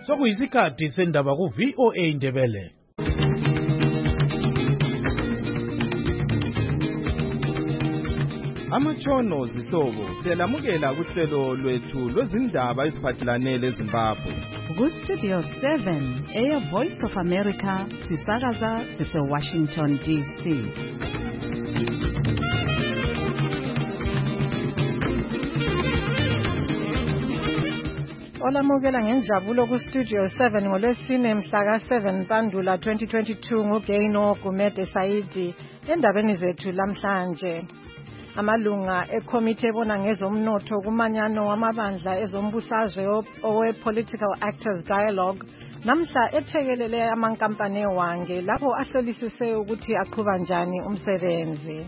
Sokuyisikhathi sendaba ku VOA Ndebele. Amatshono zihlobo siyalamukela kuhlelo lwethu lwezindaba eziphathelane leZimbabwe. Ku-Studio 7 Air Voice of America sisakaza sise-Washington DC. Olamukela ngenjabulo ku-Studio 7 ngolwesine mhla ka-7 Mpandula 2022 nguGaino Gumede Saidi endabeni zethu lamhlanje. Amalunga ekomiti ebona ngezomnotho kumanyano wamabandla ezombusazwe owe-Political Actors Dialogue namhla ethekelele amankampani ewange lapho ahlolisise ukuthi aqhuba njani umsebenzi.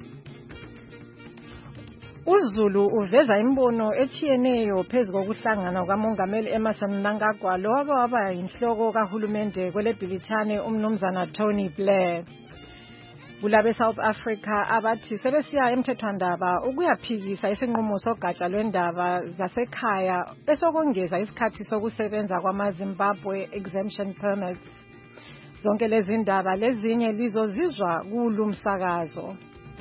uZulu uveza imbono etshiyeneyo phezu kokuhlangana kukamongameli Emmerson Mnangagwa lowaba yinhloko kahulumende kwelebhilithane umnumzana Tony Blair. Kulabe South Africa abathi sebesiya emthethwandaba ukuyaphikisa isinqumo sogatsha lwendaba zasekhaya esokongeza isikhathi sokusebenza kwamaZimbabwe exemption permits. Zonke lezi ndaba lezinye lizozizwa kulo msakazo.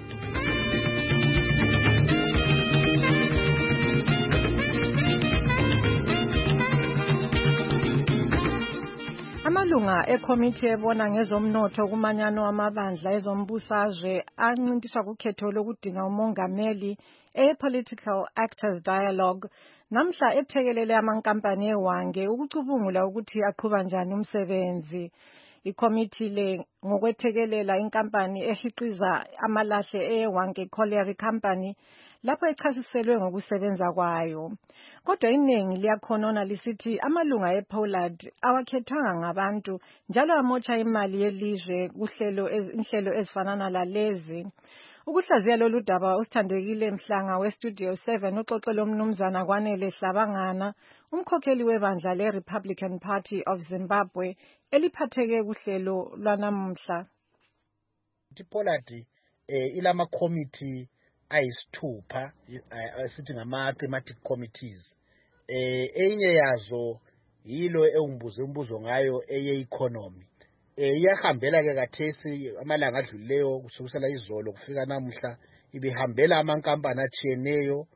Amalunga ekomiti ebona ngezomnotho kumanyano wamabandla ezombusazwe ancintiswa kukhetho lokudinga umongameli e-Political Actors Dialogue namhla ethekelele amankampani ewange ukucubungula ukuthi aqhuba njani umsebenzi. Ikomiti le ngokwethekelela inkampani ehiqiza amalahle ewange Colliery Company lapho echasiselwe ngokusebenza kwayo. Kodwa iningi liyakhonona lisithi amalunga ePollard awakhethwanga ngabantu njalo amotsha imali yelizwe inhlelo ezifanana lalezi. Ukuhlaziya lolu daba usithandekile Mhlanga weStudio 7 uxoxela umnumzana Kwanele Hlabangana umkhokheli webandla leRepublican Party of Zimbabwe eliphatheke kuhlelo lwanamuhla. iPollard ilama committee ayisithupha sithi ngama-thematic committees. Enye yazo yilo engimbuze umbuzo ngayo eye-economy. Iyahambela-ke kathesi amalanga adlulileyo kusukela izolo kufika namuhla ibihambela amankampani atshiyeneyo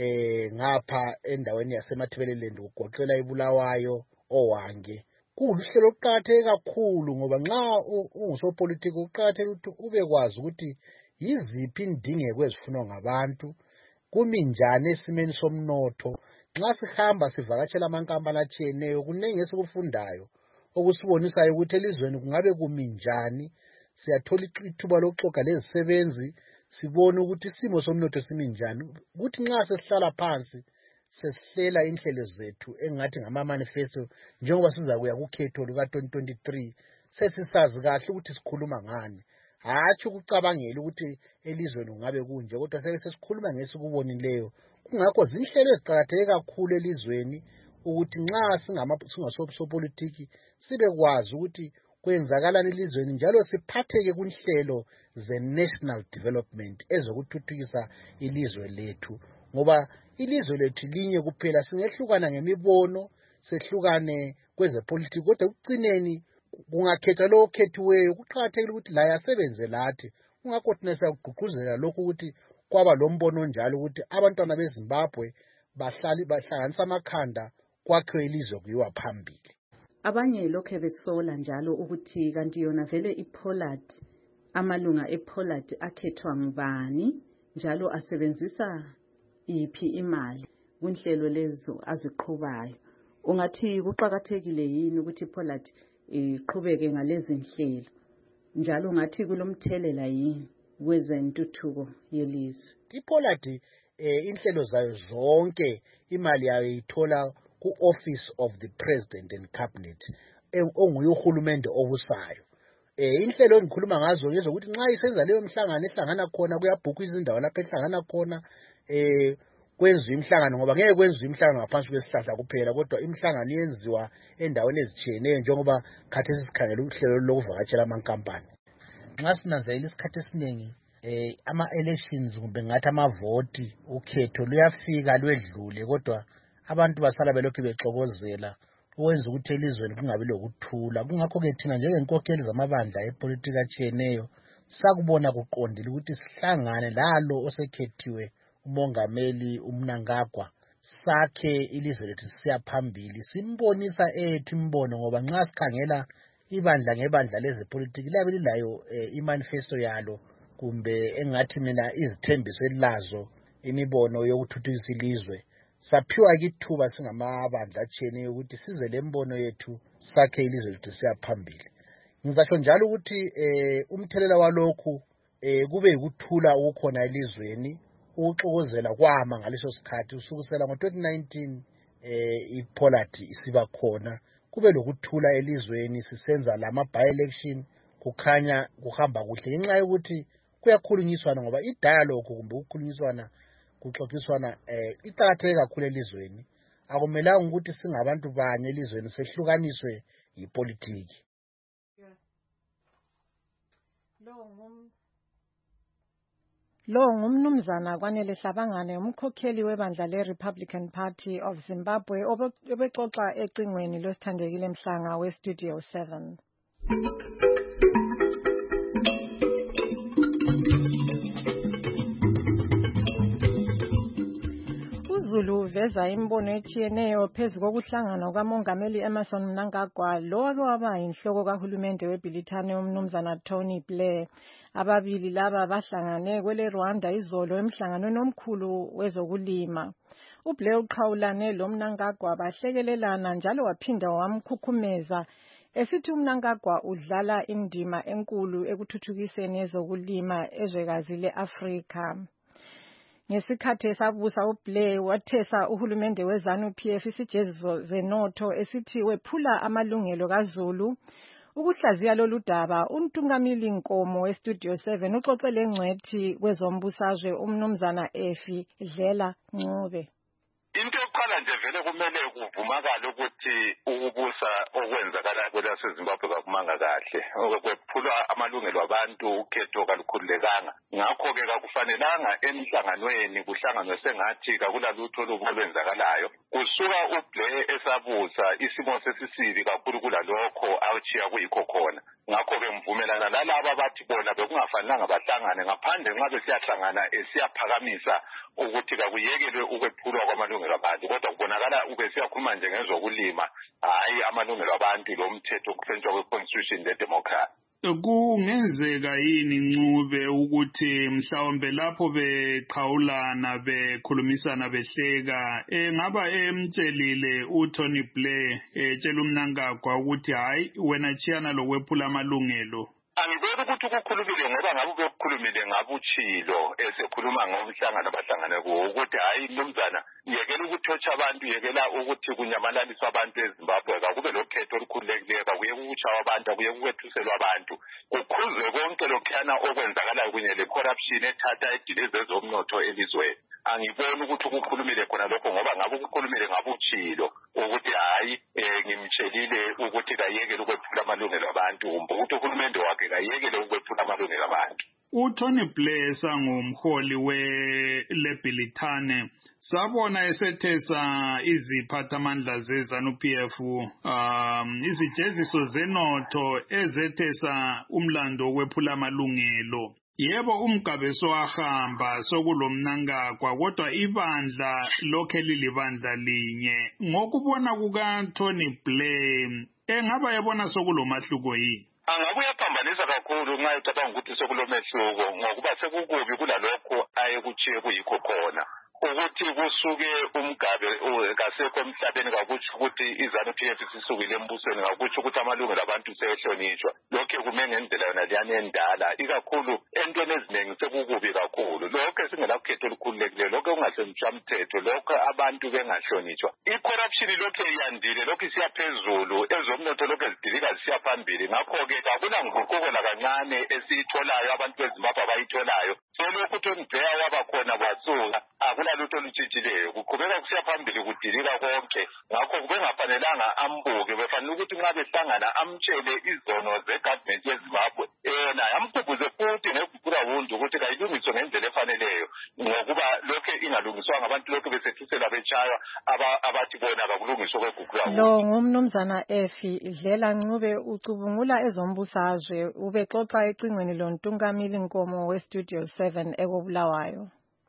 ngapha endaweni yasemathebeleland kugoqela iBulawayo owange. Kuhlelo oluqakatheke kakhulu ngoba nxa ungusopolitiki uqakatheke ukuthi ubekwazi ukuthi yiziphi indingeko ezifunwa ngabantu kumi njani esimeni somnotho. Nxa sihamba sivakatshela amankampani atshiyeneyo kunengi esikufundayo okusibonisayo ukuthi elizweni kungabe kumi njani. Siyathola ithuba lokuxoxa lezisebenzi sibone ukuthi isimo somnotho simi njani, ukuthi nxa sesihlala phansi sesihlela inhlelo zethu engathi ngama-manifesto njengoba sizakuya kukhetho luka-2023 sesisazi kahle ukuthi sikhuluma ngani. Hatshi ukucabangela ukuthi elizweni kungabe kunje kodwa sesikhuluma ngesikubonileyo. Kungakho zinhlelo eziqakatheke kakhulu elizweni ukuthi nxa singasopolitiki sibekwazi ukuthi kwenzakalani elizweni njalo siphatheke kunhlelo ze-national development ezokuthuthukisa ilizwe lethu. Ngoba ilizwe lethu linye kuphela, singehlukana ngemibono, sehlukane kwezepolitiki kodwa ekucineni kungakhethwa lo okhethiweyo kuqakathekile ukuthi laye asebenze lathi. Kungakho thina siyagqugquzela lokhu ukuthi kwaba lombono njalo ukuthi abantwana beZimbabwe bahlanganisa amakhanda kwakhiwe ilizwe kuyiwa phambili. Abanye lokho besola njalo ukuthi kanti yona vele iPollard amalunga ePollard akhethwa ngubani njalo asebenzisa iphi imali kunhlelo lezo aziqhubayo. Ungathi kuqakathekile yini ukuthi iPollard iqhubeke ngalezi nhlelo njalo ngathi kulomthelela yini kwezentuthuko yelizwe? iPollard inhlelo zayo zonke imali yayo ithola ku-Office of the President and Cabinet onguye uhulumende obusayo. Inhlelo engikhuluma ngazo ngezokuthi nxa isenza leyo mhlangano ehlangana khona kuyabhukwa izindawo lapho ehlangana khona kwenziwa imhlangano ngoba ngeke kwenziwe imhlangano ngaphansi kwesihlahla kuphela kodwa imhlangano yenziwa endaweni ezitshiyeneyo njengoba khathesi sikhangela uhlelo lokuvakatshela amankampani. Nxa sinanzelela isikhathi esiningi ama-elections kumbe ngathi amavoti ukhetho luyafika lwedlule kodwa abantu basala belokhu bexokozela ukwenza ukuthi elizweni kungabi lokuthula. Kungakho-ke thina njengenkokheli zamabandla epolitiki atshiyeneyo sakubona kuqondile ukuthi sihlangane lalo osekhethiwe umongameli uMnangagwa sakhe ilizwe lethu sisiya phambili, simbonisa ethu imbono, ngoba nxa sikhangela ibandla ngebandla lezepolitiki liyabe lilayo imanifesto yalo kumbe engathi mina izithembiso elilazo imibono yokuthuthukisa ilizwe. Saphiwa ithuba singamabandla atshiyeneyo ukuthi size lembono yethu sakhe ilizwe lethu siya phambili. Ngizasho njalo ukuthi umthelela walokhu kube yikuthula ukukhona elizweni, ukuxokozela kwama ngaleso sikhathi usukusela ngo-2019 iPollard isiba khona, kube lokuthula elizweni sisenza lama by-election, kukhanya kuhamba kuhle ngenxa yokuthi kuyakhulunyiswana, ngoba i-dialogue kumbe ukukhulunyiswana kuxoxiswana iqakatheke kakhulu elizweni. Akumelanga ukuthi singabantu banye elizweni sehlukaniswe yipolitiki. Lo ngumnumzana Kwanele Hlabangane, umkhokheli webandla le-Republican Party of Zimbabwe, obexoxa ecingweni losithandekile Mhlanga we-Studio 7. uZulu uveza imbono etshiyeneyo phezu kokuhlangana kwamongameli Emmerson Mnangagwa lowake waba yinhloko kahulumende weBrithani umnumzana Tony Blair. Ababili laba bahlangane kwele Rwanda izolo emhlanganweni omkhulu wezokulima. uBlair uqhawulane lo Mnangagwa bahlekelelana njalo waphinda wamkhukhumeza esithi uMnangagwa udlala indima enkulu ekuthuthukiseni ezokulima ezwekazi leAfrika. Ngesikhathi esabusa uBlair wathesa uhulumende weZANU-PF isijeziso zenotho esithi wephula amalungelo kaZulu. Ukuhlaziya lolu daba uNtungamili Nkomo weStudio 7 uxoxele ngcwethi kwezombusazwe umnumzana Efi Dlela Ncube. Into yokuqala nje vele kumele kuvumakala ukuthi ukubusa okwenzakala kwelaseZimbabwe kakumanga kahle, okwephulwa amalungelo abantu, ukhetho kalukhululekanga. Ngakho-ke kakufanelanga emhlanganweni kuhlanganwe sengathi kakulalutho olwenzakalayo. Kusuka uBlair esabusa isimo sesisibi kakhulu kulalokho awuchiya kuyikho khona. Ngakho-ke mvumelana lalaba bathi bona bekungafanelanga bahlangane ngaphandle nxa besiyahlangana esiyaphakamisa ukuthi kakuyekelwe ukwephulwa kwamalungelo abantu, kodwa kubonakala ubesiyakhuluma nje ngezokulima, hayi amalungelo abantu lomthetho okuhlonitshwa kwe-constitution le-democracy. Kungenzeka yini Ncube ukuthi mhlawumbe lapho beqhawulana bekhulumisana behleka ngaba emtshelile uTony Blair etshela uMnangagwa ukuthi hayi wena chiyana lokwephula amalungelo? Angiboni ukuthi ukukhulumile ngoba ngabe ukukhulumile ngabuchilo esekhuluma ngomhlangano abahlangane kuwo ukuthi hayi mnumzana yekela ukuthotsha abantu, yekela ukuthi kunyamalaliswa abantu eZimbabwe, kakube lokhetho olukhululekileyo, kakuye ukutshawa abantu, akuye ukwethuselwa abantu, kukhuzwe konke lokhuyana okwenzakalayo kunye le-corruption ethatha idilize zomnotho elizweni. Angiboni ukuthi ukukhulumile khona lokho ngoba ngabe ukukhulumile ngabuchilo ukuthi hayi ngimtshelile ukuthi kayekele ukwephula amalungelo abantu, kumbe ukuthi uhulumende wakhe kayekele ukwephula amalungelo abantu. uTony Blair sangumholi weLeBrithani sabona esethesa iziphathamandla zeZANU-PF izijeziso zenotho ezethesa umlando wokwephula amalungelo. Yebo umgabeso wahamba sokulomnangagwa kodwa ibandla lokhe lilibandla linye. Ngokubona kukaTony Blair engaba yabona sokulomahluko yini? Angabe uyaphambanisa kakhulu nxa ucabanga ukuthi sekulomehluko ngokuba sekukubi kulalokho ayekuchiye kuyikho khona. Ukuthi kusuke umgabe kasekho emhlabeni kakutsho ukuthi iZANU-PF isisukile embusweni, kakutsho ukuthi amalungelo abantu sehlonishwa. Lokho kume ngendlela yona leyana endala, ikakhulu entweni eziningi sekukubi kakhulu. Lokho esingelakhetho olukhululekileyo, lokho kungahlonishwa umthetho, lokho abantu bengahlonishwa. I-corruption lokho yandile, lokho isiyaphezulu, ezomnotho lokho ezidilika zisiya phambili. Ngakho-ke akulanguquko lakancane esiyitholayo abantu beZimbabwe abayitholayo. So lokho uTony Blair waba khona kwasuka akula lutho olutshitsileyo kuqhubeka kusiya phambili kudilika konke ngakho kubengafanelanga ambuke befanele ukuthi nxa behlangana amtshele izono ze-government yeZimbabwe yena amkhumbuze futhi neGugula Wundu ukuthi kayilungiswe ngendlela efaneleyo ngokuba lokho ingalungiswanga abantu lokho besethuselwa betshaywa abathi bona bakulungiswe kweGugula Wundu. Lo ngumnumzana Efi Dlela Ncube ucubungula ezombusazwe ubexoxa ecingweni loNtungamili Nkomo weStudio 7 ekobulawayo.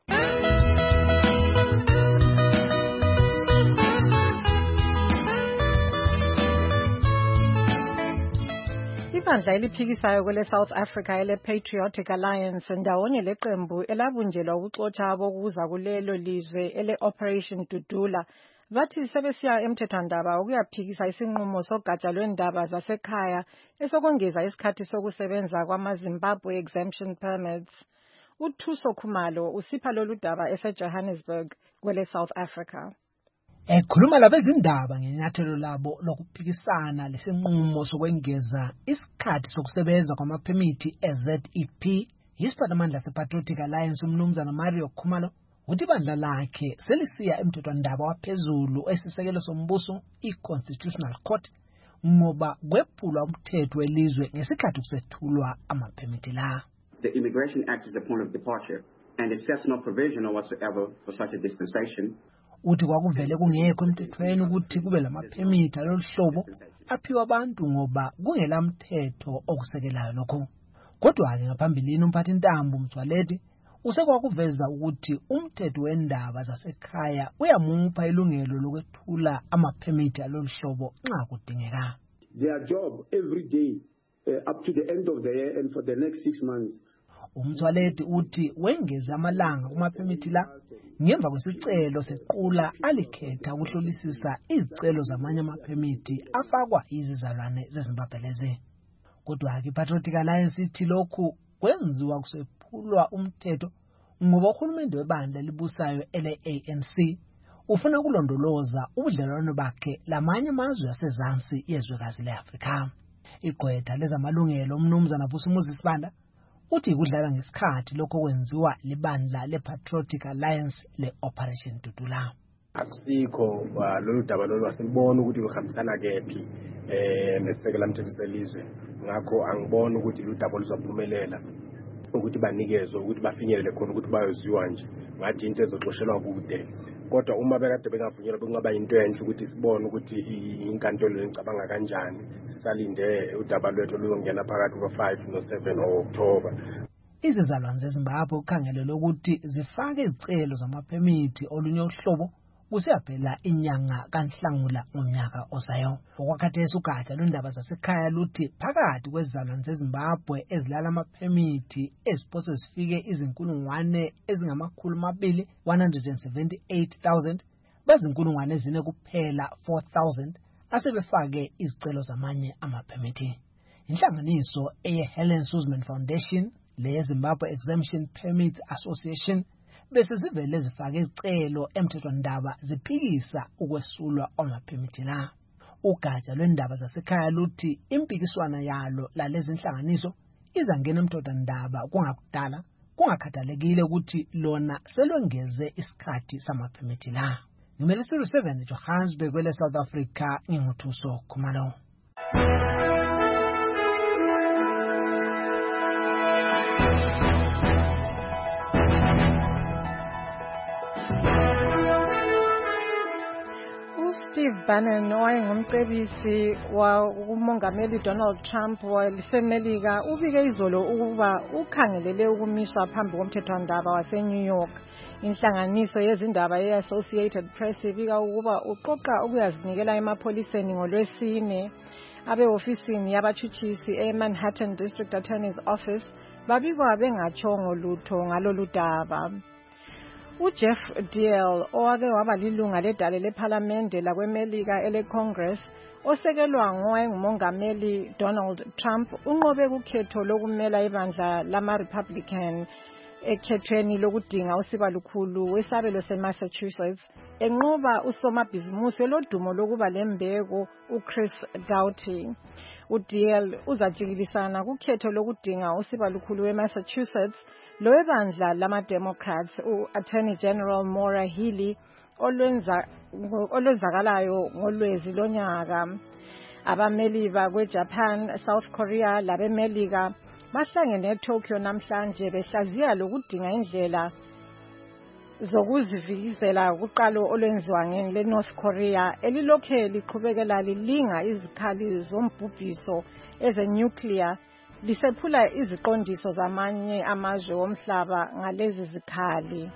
Ibandla eliphikisayo kwele South Africa ele Patriotic Alliance ndawonye leqembu elabunjelwa ukuxotsha bokuza kulelo lizwe ele Operation Dudula bathi sebesiya emthethwandaba ukuyaphikisa isinqumo sogatsha lwendaba zasekhaya esokongeza isikhathi sokusebenza kwamaZimbabwe exemption permits. uThuso Khumalo usipha lolu daba eseJohannesburg kwele South Africa. Ekhuluma labezindaba ngenyathelo labo lokuphikisana lesinqumo sokwengeza isikhathi sokusebenza kwamaphemithi eZEP, isiphathimandla sePatriotic Alliance umnumzana Mario Khumalo uthi ibandla lakhe selisiya emthethwandaba waphezulu esisekelo sombuso i-Constitutional Court ngoba kwephulwa umthetho welizwe ngesikhathi kusethulwa amaphemithi la. The Immigration Act is a point of departure and it sets no provision or whatsoever for such a dispensation. Uthi kwakuvele kungekho emthethweni ukuthi kube lamaphemithi alolu hlobo aphiwa abantu ngoba kungelamthetho okusekelayo lokho. Kodwa-ke ngaphambilini umphathi ntambo Mthwaledi usekwakuveza ukuthi umthetho wendaba zasekhaya uyamupha ilungelo lokwethula amaphemithi alolu hlobo nxa kudingeka. Their job every day up to the end of the year and for the next 6 months. Umthwaledi uthi wengeza amalanga kumaphemithi la ngemva kwesicelo sequla alikhetha ukuhlolisisa izicelo zamanye amaphemithi afakwa izizalwane zeZimbabwe lezi. Kodwa-ke iPatriotic Alliance ithi lokhu kwenziwa kusephulwa umthetho ngoba uhulumende webandla libusayo ele-ANC ufuna ukulondoloza ubudlelwano bakhe lamanye amazwe asezansi yezwekazi le-Afrika. Igqwetha lezamalungelo umnumzana Vusimuzi Sibanda uthi kudlala ngesikhathi lokho kwenziwa libandla lePatriotic Alliance le-Operation Dudula. Akusikho lolu daba lolu asilibona ukuthi luhambisana kephi nesisekela mthetho selizwe. Ngakho angibona ukuthi lu daba luzophumelela ukuthi banikezwe ukuthi bafinyelele khona ukuthi bayoziwa nje ngathi into ezoxoshelwa kude. Kodwa uma bekade bengavunyelwa bekungaba into enhle ukuthi sibone ukuthi inkantolo icabanga kanjani. Sisalinde udaba lwethu luzongena phakathi kwa-5 no-7 October. Izizalwane zeZimbabwe kukhangelelwe ukuthi zifake izicelo zamaphemithi olunye uhlobo kusiyaphela inyanga kaNhlangula ngonyaka ozayo. Okwakhathesi ugatsha lwendaba zasekhaya luthi phakathi kwezizalwane zeZimbabwe ezilala amaphemithi eziphose zifike izinkulungwane ezingama200 178,000 bazinkulungwane ezine kuphela 4,000 asebefake izicelo zamanye amaphemithi. Inhlanganiso eye-Helen Suzman Foundation le-Zimbabwe Exemption Permit Association bese zivele zifake izicelo emthethwandaba ziphikisa ukwesulwa kwamaphemithi la. Ugatsha lwendaba zasekhaya luthi impikiswana yalo lalezi inhlanganiso izangena emthethwandaba kungakudala kungakhathalekile ukuthi lona selongeze isikhathi samaphemithi la. Ngimele Studio 7 Johannesburg kwele South Africa nginguthuso Khumalo. Steve Bannon owayengumcebisi umongameli Donald Trump walisemelika ubike izolo ukuba ukhangelele ukumiswa phambi komthethwandaba waseNew York. Inhlanganiso yezindaba ye-Associated Press ibika ukuba uqoqa ukuyazinikela emapholiseni ngoLwesine. Abe-ofisini yabatshutshisi eManhattan District Attorney's Office babikwa bengatshongo lutho ngalolu daba. uJeff Diehl owake waba lilunga ledale lephalamende lakweMelika ele-Congress osekelwa ngowayengumongameli Donald Trump unqobe kukhetho lokumela ibandla lama-Republican ekhethweni lokudinga usiba lukhulu wesabelo seMassachusetts enqoba usomabhizimusi lodumo lokuba lembeko uChris Doughty. uDiehl uzajikilisana kukhetho lokudinga usiba lukhulu weMassachusetts lo webandla lama-Democrats u-Attorney General Maura Healey olwenzakalayo ngolwezi lonyaka. Abameli bakwe-Japan, South Korea labemelika bahlangene eTokyo namhlanje behlaziya lokudinga indlela zokuzivikela kuqalo olwenziwa ngeNorth Korea elilokhe liqhubekela lilinga izikhali zombhubhiso ezenuclear lisephula iziqondiso zamanye amazwe omhlaba ngalezi zikhali.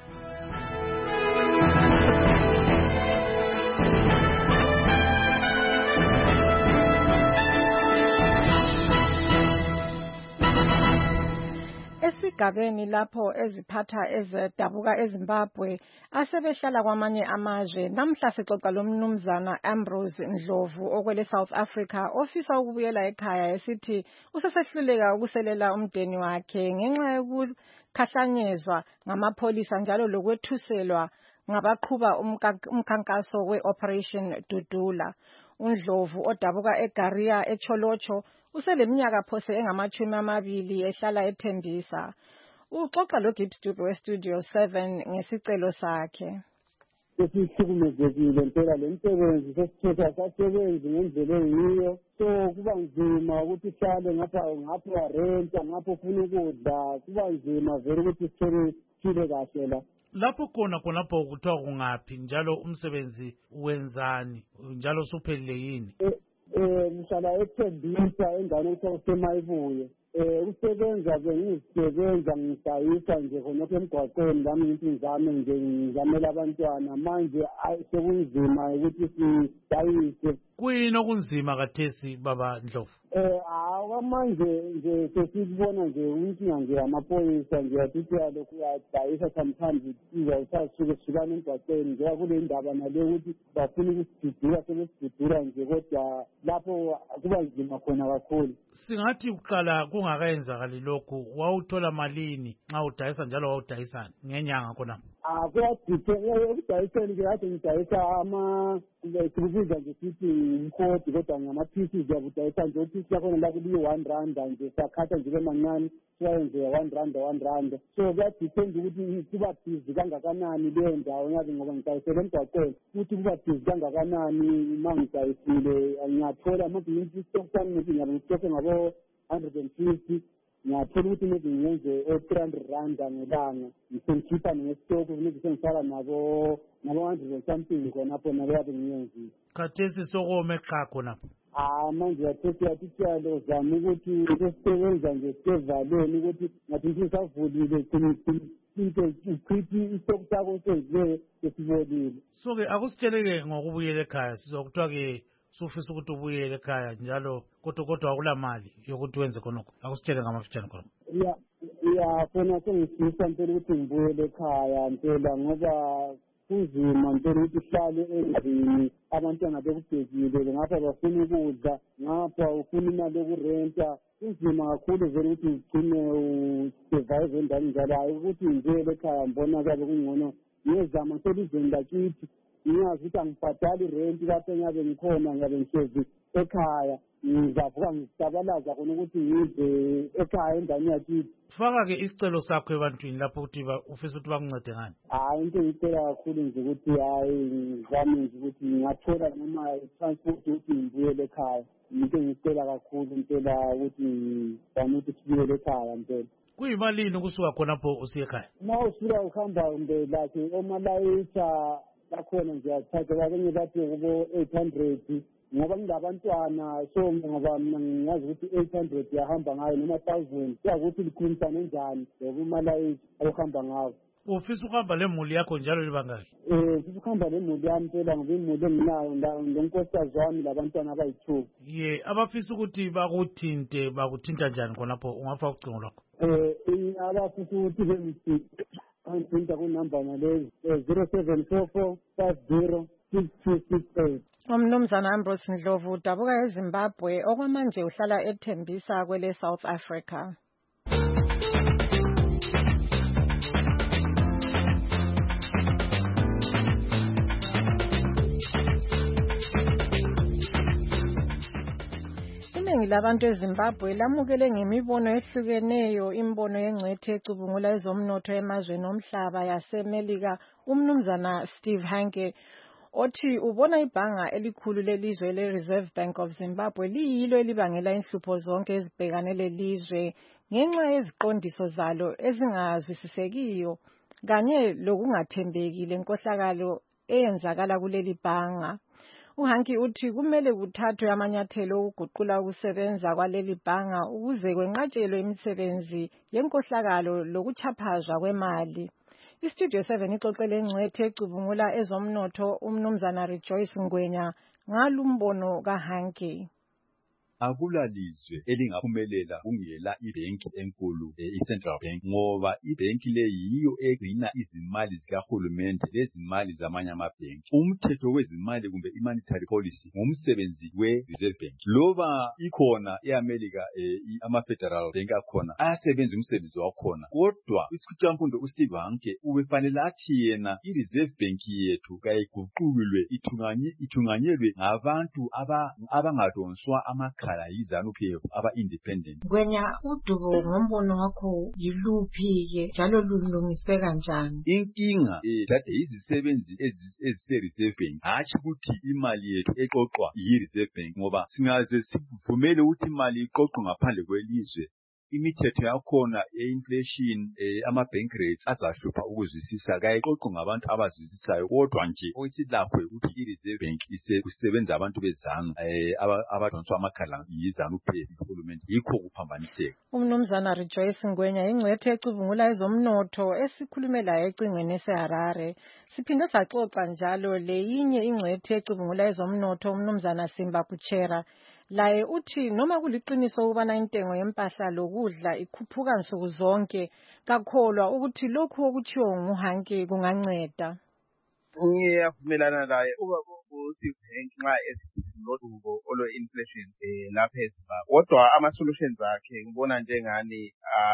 Esigabeni lapho eziphatha ezedabuka eZimbabwe asebehlala kwamanye amazwe namhla sixoxa lomnumzana Ambrose Ndlovu okwele South Africa ofisa ukubuyela ekhaya esithi usesehluleka ukuselela umndeni wakhe ngenxa yokukhahlanyezwa ngamapholisa njalo lokwethuselwa ngabaqhuba umkhankaso we-Operation Dudula. uNdlovu odabuka eGaria eCholocho useleminyaka phose engama-20 ehlala ethembisa. Uxoxa loGibbs Dube weStudio 7 ngesicelo sakhe. Sesihlukumezekile impela le msebenzi sesithetha sasebenzi ngendlela eyiyo, so kuba nzima ukuthi uhlale ngapha renta ngapha ufuna ukudla, kuba nzima vele ukuthi sithole kahle la. Lapho khonapho kuthiwa kungaphi njalo umsebenzi wenzani njalo usuphelile yini? Ngihlala eThembisa endaweni okuthiwa kuseMayibuye. Ukusebenza bengizisebenza ngidayisa nje khonapho emgwaqweni lami impilo zami nje ngizamela abantwana manje sekunzima ukuthi sidayise. Kuyini okunzima kathesi baba Ndlovu? Manje nje sesibona nje inkinga nje amaphoyisa nje athi lokhu uyadayisa sometimes uzawuthatha usuka emgwaqweni njengoba kule ndaba nale ukuthi bafuna ukusidudula sebesidudula nje kodwa lapho kuba nzima khona kakhulu. Singathi uqala kungakayenzakali lokhu wawuthola malini nxa udayisa njalo wawudayisani ngenyanga khona? Ukudayiseni nje kade ngidayisa sikubiza nje sithi umkhodi kodwa ngama-pieces uyabudayisa nje uphisi yakhona la kuliyi-R1 nje siyakhatha nje bemancane siwayenze R1. So kuyadipenda ukuthi kuba busy kangakanani leyo ndawo nyazi ngoba ngidayisele emgwaqweni ukuthi kuba busy kangakanani uma ngidayisile ngiyathola maybe isitock sami maybe ngiyabe ngistokhe ngabo-150 ngiyathola ukuthi maybe ngiyenze o-R300 ngelanga ngisengikhipha ngesitoki maybe sengifaka nabo-100 something khonapho nabo yabe ngiyenzile. Khathesi sokome qha khonapho? Manje yathi siyalo zama ukuthi sesisebenza nje sisevaleni ukuthi ngathi sisavulile into uchithi isitoki sakho senziwe sesibonile. So-ke akusitsheleke ngokubuyela ekhaya sizokuthiwa-ke sufisa ukuthi ubuyele ekhaya njalo kodwa akula mali yokuthi wenze khonokho, akusitshele ngamafitshane khona. Khona sengifisa mpela ukuthi ngibuyele ekhaya mpela ngoba kunzima mpela ukuthi uhlale endlini abantwana bekubhekile ngapha bafuna ukudla ngapha ufuna imali yokurenta. Kunzima kakhulu vele ukuthi ugcine usurvive endaweni njalo, hayi ukuthi ngibuyele ekhaya mbona kabe kungcono ngiyezama selizweni lakithi ngiyazi ukuthi angibhadali irenti lapho engabe ngikhona ngabe ngihlezi ekhaya ngizavuka ngizabalaza khona ukuthi ngize ekhaya endaweni yakithi. Faka-ke isicelo sakho ebantwini lapho ukuthi ufisa ukuthi bakuncede ngani? Into engicela kakhulu nje ukuthi ngizame nje ukuthi ngingathola noma i-transport ukuthi ngibuyele ekhaya. Into engicela kakhulu mpela ukuthi ngizame ukuthi sibuyele ekhaya mpela. Kuyimalini ukusuka khonapho usiye ekhaya? Uma usuka uhamba kumbe lakhe omalayitha bakhona nje athatha bakenye bathi kubo-800 ngoba ngingabantwana so ngoba mina ngiyazi ukuthi 800 yahamba ngayo noma 1000 kuyakuthi likhulumisane njani ngokumalayitha okuhamba ngawo. Ufisa ukuhamba lemuli yakho njalo libangaki? Ufisa ukuhamba lemuli yami mpela ngoba imuli enginayo ngonkosikazi wami labantwana abayi2. Abafisa ukuthi bakuthinta njani khonapho ungafaka ucingo lwakho? Abafisa ukuthi bengithinta kunamba nalezi 0744 50 6268. Umnumzana Ambrose Ndlovu udabuka eZimbabwe okwamanje uhlala ethembisa kwele South Africa. iningi labantu eZimbabwe lamukele ngemibono ehlukeneyo imbono yengcwethe ecubungula ezomnotho emazweni omhlaba yaseMelika umnumzana Steve Hanke othi ubona ibhanga elikhulu lelizwe le-Reserve Bank of Zimbabwe liyilo elibangela inhlupho zonke ezibhekane lelizwe ngenxa yeziqondiso zalo ezingazwisisekiyo kanye lokungathembeki lenkohlakalo eyenzakala kuleli bhanga. uHanke uthi kumele kuthathwe amanyathelo okuguqula ukusebenza kwaleli bhanga ukuze kwenqatshelwe imisebenzi yenkohlakalo lokuchaphazwa kwemali. Istudio 7 ixoxele ingcwethe ecubungula ezomnotho umnumzana Rejoice Ngwenya ngalumbono kaHanke. Akulalizwe elingaphumelela kungela ibhenki enkulu i-Central Bank ngoba ibhenki le yiyo egcina izimali zikahulumende lezimali zamanye amabhenki. Umthetho wezimali kumbe i-monetary policy ngumsebenzi we-Reserve Bank. Loba ikhona eAmerica ama-Federal Bank akhona ayasebenza umsebenzi wakhona. Kodwa isikhuthamfundo uSteve Hanke ubefanele athi yena i-Reserve Bank yethu kayiguqulwe ithunganyelwe ngabantu abangadonswa amakhala yiZANU-PF aba-independent. Ngwenya, udubo ngombono wakho yiluphi-ke njalo lulungiseka kanjani? Inkinga dade izisebenzi ezise-Reserve Bank hatshi ukuthi imali yethu eqoqwa yi-Reserve Bank ngoba singaze sivumele ukuthi imali iqoqwe ngaphandle kwelizwe imithetho yakhona ye-inflation ama-bank rates azahlupha ukuzwisisa kayiqoqwe ngabantu abazwisisayo kodwa nje okusilakho ukuthi i-Reserve Bank kusebenza abantu bezanu abadonswa amakhala yiZANU-PF uhulumende yikho kuphambaniseka. Umnumzana Rejoice Ngwenya ingcwethe ecubungula ezomnotho esikhulume layo ecingweni eseHarare. Siphinde saxoxa njalo leyinye ingcwethe ecubungula ezomnotho umnumzana Simba Kuchera. Laye uthi noma kuliqiniso ukubana intengo yempahla lokudla ikhuphuka nsuku zonke kakholwa ukuthi lokhu okuchiwo nguHanke kunganceda. Ngiyavumelana naye uSteve Hanke nxa esithi lodubo olo-inflation lapha eZimbabwe. Kodwa ama-solutions akhe ngibona njengani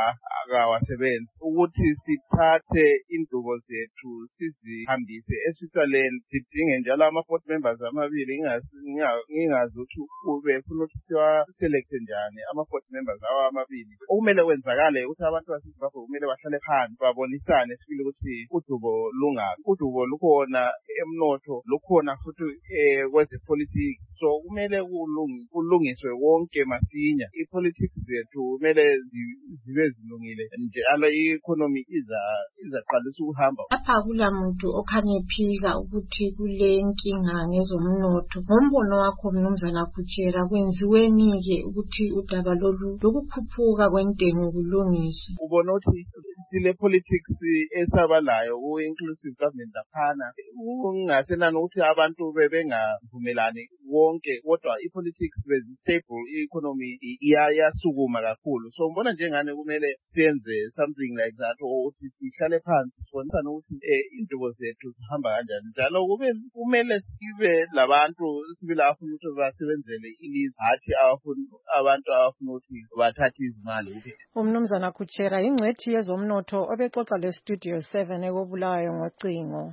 akawasebenzi ukuthi sithathe indubo zethu sizihambise eSwitzerland sidinge njalo ama-board members amabili ngingazi ukuthi befuna ukuthi siwa-select njani ama-board members awo amabili. Okumele kwenzakale ukuthi abantu baseZimbabwe kumele bahlale phansi babonisane sibili ukuthi udubo lungaphi. Udubo lukhona emnotho lukhona futhi kwezepolitiki. So kumele kulungiswe wonke masinya. I-politics zethu kumele zibe zilungile njalo i-economy izaqalisa ukuhamba. Lapha kulamuntu okhanye ephika ukuthi kule nkinga ngezomnotho. Ngombono wakho mnumzana Kuchera kwenziweni-ke ukuthi udaba lokukhuphuka kwentengo kulungiswe? Ubona ukuthi sile politics esabalayo ku-inclusive government laphana kungasenani ukuthi abantu bebengavumelani wonke kodwa i-politics bezi-stable, i-economy iyasukuma kakhulu. So ngibona njengani kumele siyenze something like that ukuthi sihlale phansi sibonisane ukuthi indubo zethu zihamba kanjani njalo kumele sibe labantu sibili abafuna ukuthi basebenzele ilizwe hathi abantu abafuna ukuthi bathathe izimali kuphela. Umnumzana Kuchera ingcwethi yezomnotho obexoxa le-Studio 7 ekobulawayo ngocingo.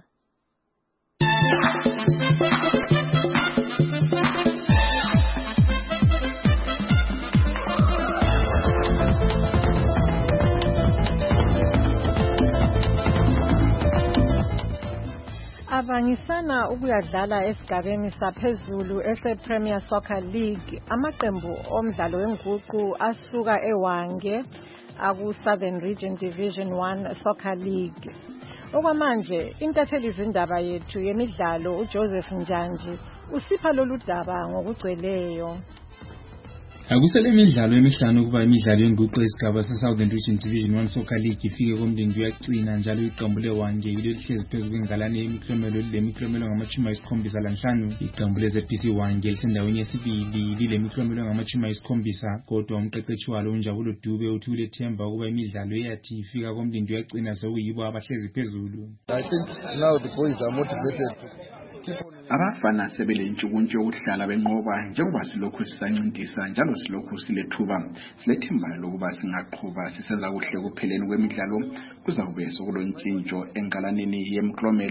Abangisana ukuyadlala esigabeni saphezulu ese-Premier Soccer League. Amaqembu omdlalo wenguqu asuka eWange aku-Southern Region Division 1 Soccer League. Okwamanje intatheli izindaba yethu yemidlalo uJoseph Njanji usipha lolu daba ngokugcweleyo. Akusele imidlalo emihlanu kuba imidlalo yenguqu esigaba se-Southern Region Division 1 Soccer League ifike komndeni kuyaqina njalo iqembu leWange yilo lihlezi phezu kwengalane yemiklomelo lemiklomelo ngama-75 iqembu le-ZPC Wange lisendaweni yesibili lilemiklomelo ngama-70 kodwa umqeqeshi walo uNjabulo Dube uthi ulethemba ukuba imidlalo eyathi ifika komndeni kuyaqina sekuyibo abahlezi phezulu. I think now the boys are motivated. Abafana sebelentshukuntshu yokuhlala benqoba njengoba silokhu sisancintisa njalo silokhu silethuba silethemba lokuba singaqhuba sisenza kuhle kupheleni kwemidlalo kuzakube sokulontshintsho engalaneni yemklomelo.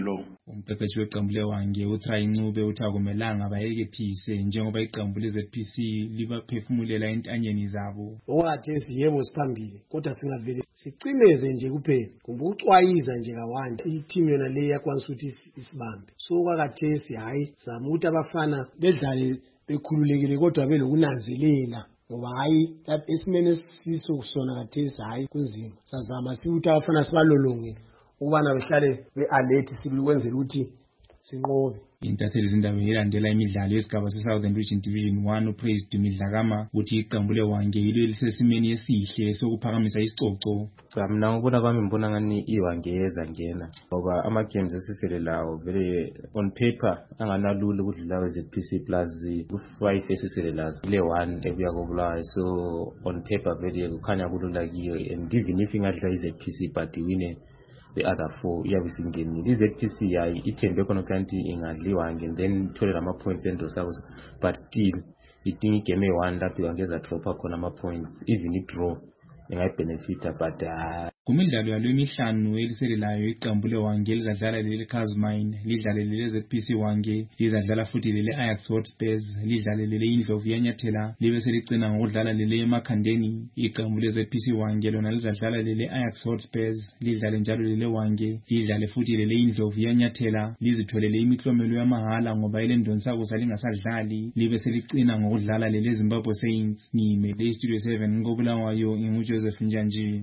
Umqeqeshi weqembu leWange uTry Ncube uthi akumelanga bayekethise njengoba iqembu leZPC libaphefumulela entanyeni zabo. Okwathesi yebo siphambili kodwa singavele sicimeze nje kuphela kumbe ucwayiza nje kawanda i-team yona le yakwanisa ukuthi isibambe. So kwakathesi hayi zama ukuthi abafana bedlale bekhululekile kodwa belokunanzelela ngoba hayi esimene siso kusona kathesi hayi kunzima. Sazama siuthi abafana sibalolonge ukubana behlale be-alert sikwenzela ukuthi sinqobe. Intatheli zindaba ilandela imidlalo yesigaba se-Southern Region Division 1 uPraise Dumidlakama uthi iqembu leWange yilo elisesimeni esihle sokuphakamisa isicoco. Cha mina ngibona kwami ngibona ngani iWange yeza ngena ngoba ama-games esisele lawo vele on paper anganalula ukudlula kweZPC plus ku-5 esisele lazo le-1 ebuya kobulawayo, so on paper vele kukhanya kulula kiyo, and even if ingadlula iZPC but wine the other 4 iyabe singenile. iZPC yayi ithembe khona kanti ingadliwa and then thole ama-points endo sawo, but still idinga igame e-1 lapho iwangeza dropha khona ama-points, even i-draw ingayibhenefita but kumidlalo yalo emihlanu eliselelayo iqembu leWange lizadlala leli Casmine, lidlale leli ZPC Wange, lizadlala futhi leli Ajax Hotspurs, lidlale leli Indlovu Yanyathela, libe seligcina ngokudlala leli eMakhandeni. Iqembu leZPC Wange lona lizadlala leli Ajax Hotspurs, lidlale njalo leli Wange, lidlale futhi leli Indlovu Yanyathela, lizitholele imiklomelo yamahala ngoba ile Ndonsakusa lingasadlali, libe seligcina ngokudlala leli Zimbabwe Saints. Ngime le Studio 7 ngobulawayo nginguJoseph Njanji.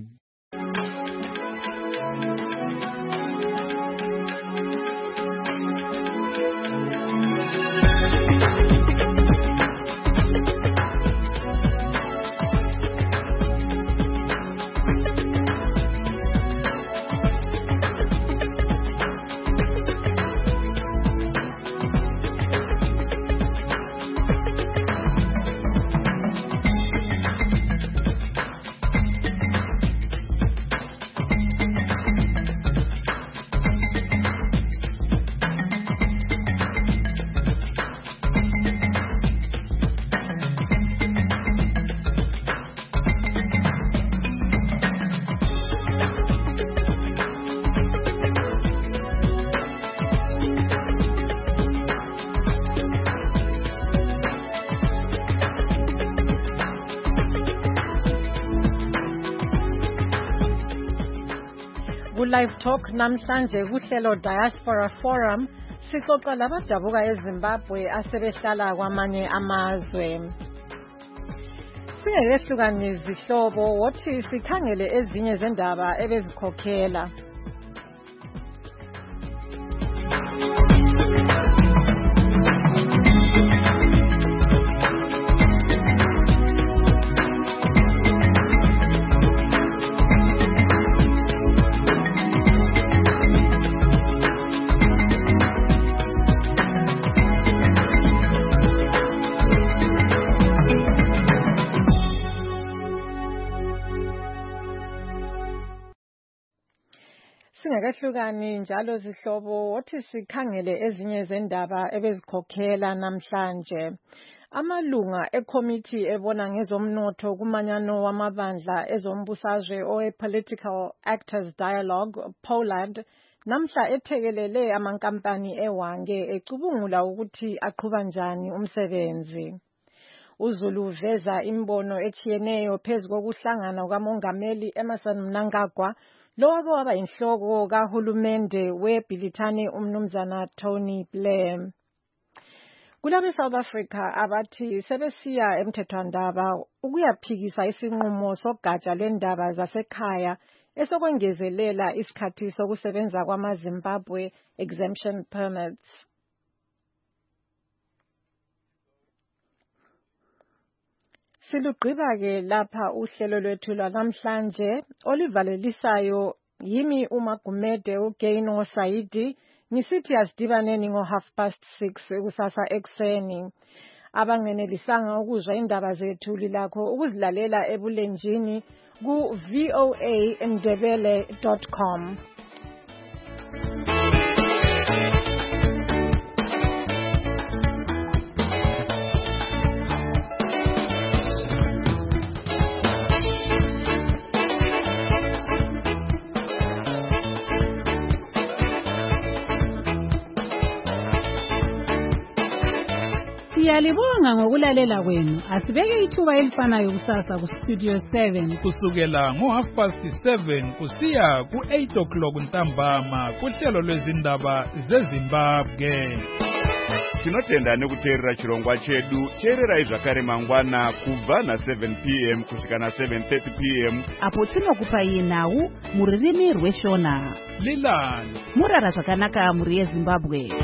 Live Talk namhlanje kuhlelo Diaspora Forum sixoxa labadabuka eZimbabwe asebehlala kwamanye amazwe. Singehlukaniza izihlobo wothi sikhangele ezinye zendaba ebezikhokhela. Singehlukani njalo zihlobo wothi sikhangele ezinye zendaba ebezikhokhela namhlanje. Amalunga ekomiti ebona ngezomnotho kumanyano wamabandla ezombusazwe owe-Political Actors Dialogue Poland namhla ethekelele amankampani eWange ecubungula ukuthi aqhuba njani umsebenzi. uZulu uveza imbono etshiyeneyo phezu kokuhlangana kwamongameli Emmerson Mnangagwa lowake waba inhloko kahulumende weBilitane umnumzana Tony Blair. Kulabe South Africa abathi sebesiya emthethwandaba ukuyaphikisa isinqumo sogatsha lwendaba zasekhaya esokwengezelela isikhathi sokusebenza kwamaZimbabwe exemption permits. Silugqiba ke lapha uhlelo lwethu lwanamhlanje olivalelisayo yimi uMagumede uGaino Saidi ngisithi asidibaneni ngo6:30 kusasa ekseni. Abangenelisanga ukuzwa indaba zethu lilakho ukuzilalela ebulenjini ku voandebele.com. Siyalibonga ngokulalela kwenu. Asibeke ithuba elifanayo kusasa ku Studio 7 kusukela ngo7:30 kusiya ku8 ntambama kuhlelo lwezindaba zeZimbabwe. Tinotenda nekuteerera chirongwa chedu. Teererai zvakare mangwana kubva na7 p.m. kusvika na7:30 p.m. apo tinokupai nhau muririmi rweshona. Lilani murara zvakanaka muri yeZimbabwe.